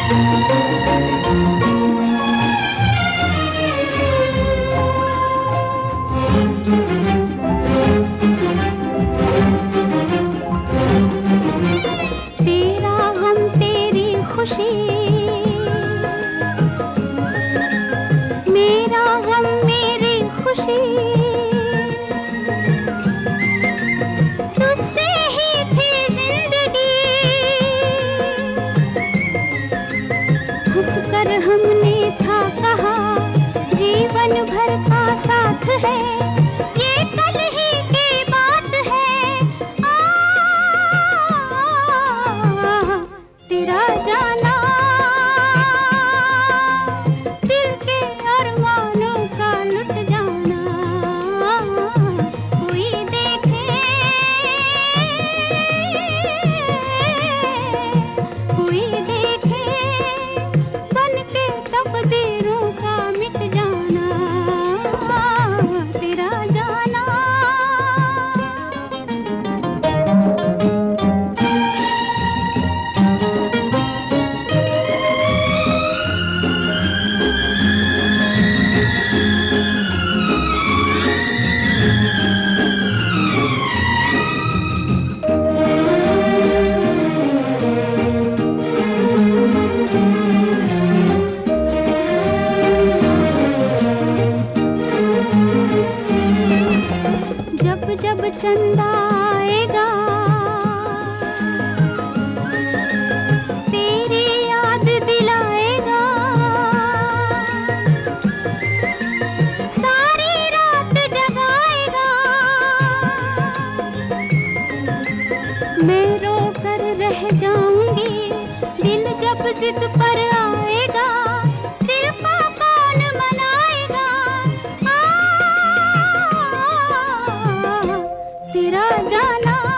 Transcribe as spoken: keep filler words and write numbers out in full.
तेरा गम तेरी खुशी, मेरा गम मेरी खुशी, तुझसे ही थी जिंदगी। हंसकर हमने था कहा जीवन भर का साथ है, ये कल ही की बात है। आ, तेरा जाना दिल के अरमानों का लुट जाना, कोई देखे कोई देखे बन के तकदीरों का मिट जाना, तेरा जाना। जब जब चंदा आएगा तेरी याद दिलाएगा, सारी रात जगाएगा। मैं रो कर रह जाऊंगी दिल जब जिद पर आएगा, दिल को कौन मनाएगा। आ, तेरा जाना